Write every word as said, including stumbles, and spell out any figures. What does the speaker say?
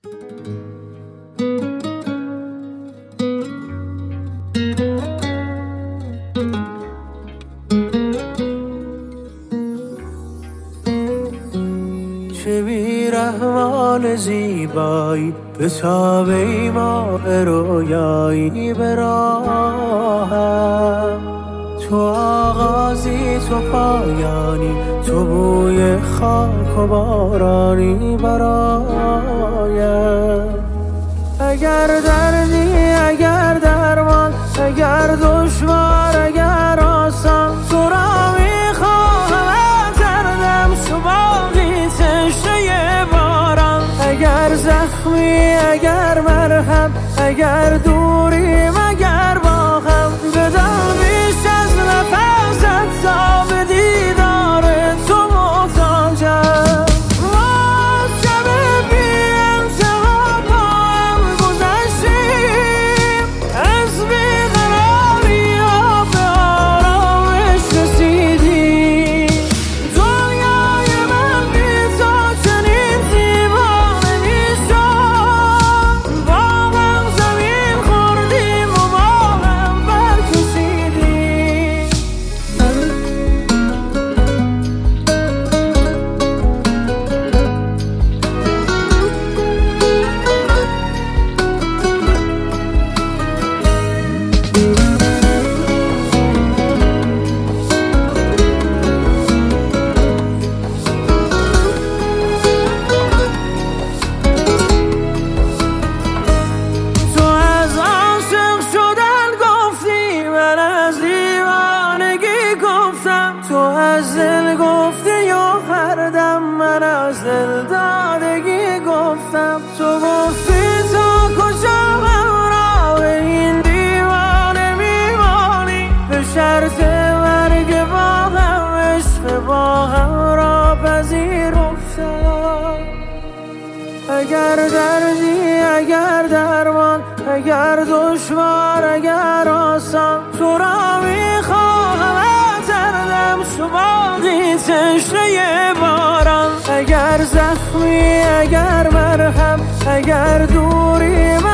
چه بی‌رحمان زیبایی به تاب ایمان رویایی به راهم، تو آغازی تو پایانی، تو بوی خاک و بارانی برایم. اگر دردی اگر درمان، اگر دشوار اگر آسان، تو را میخواهم دردم شو باقی تشنه باران. اگر زخمی اگر مرهم، اگر دوریم اگر با هم، بدان بیش از نفست تا به دیدار تو محتاجم. تو از دل گفتی یا هر دم من از دل دادگی گفتم. تو گفتی تا کجا همراه این دیوانه میمانی، به شرط مرگ با هم عشق با هم را پذیرفتم. اگر دردی اگر درمان، اگر دشوار اگر آسان، تو را میخواهم شو باقی تشنه باران. اگر زخمی اگر مرهم، اگر دوری